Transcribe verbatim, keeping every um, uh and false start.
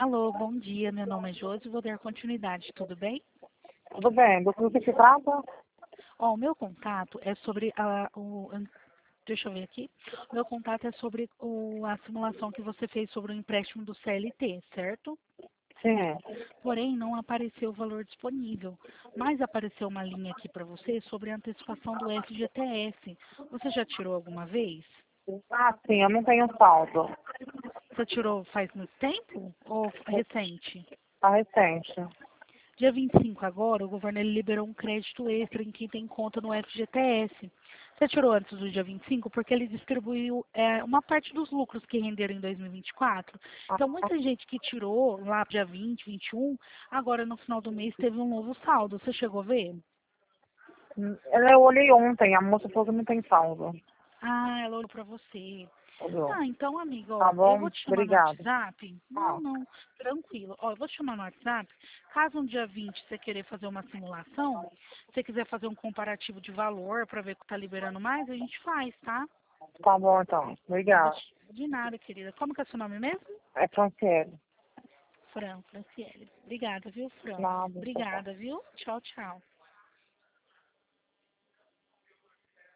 Alô, bom dia. Meu nome é Josi, vou dar continuidade, tudo bem? Tudo bem, do que se trata? Ó, o meu contato é sobre a, o... Deixa eu ver aqui. Meu contato é sobre o, a simulação que você fez sobre o empréstimo do C L T, certo? Sim. Porém, não apareceu o valor disponível, mas apareceu uma linha aqui para você sobre a antecipação do F G T S. Você já tirou alguma vez? Ah, sim, eu não tenho saldo. Você tirou faz muito tempo ou recente? Tá recente. Dia vinte e cinco agora, o governo ele liberou um crédito extra em quem tem conta no F G T S. Você tirou antes do dia vinte e cinco porque ele distribuiu é, uma parte dos lucros que renderam em dois mil e vinte e quatro. Então, muita gente que tirou lá dia vinte, vinte e um, agora no final do mês teve um novo saldo. Você chegou a ver? Hum, Eu olhei ontem, a moça falou que não tem saldo. Ah, ela olhou pra você. Olhou. Ah, então, amiga, Tá ó, eu bom? vou te chamar no Obrigada. WhatsApp. Não, Ah, não, tranquilo. Ó, eu vou te chamar no WhatsApp. Caso um dia vinte você querer fazer uma simulação, se você quiser fazer um comparativo de valor para ver que tá liberando mais, a gente faz, tá? tá bom então. Eu vou Obrigada. te... De nada, querida. Como que é seu nome mesmo? É Franciele. Fran, Franciele. Obrigada, viu, Fran? Nada, tá bom. Obrigada, viu? Tchau, tchau.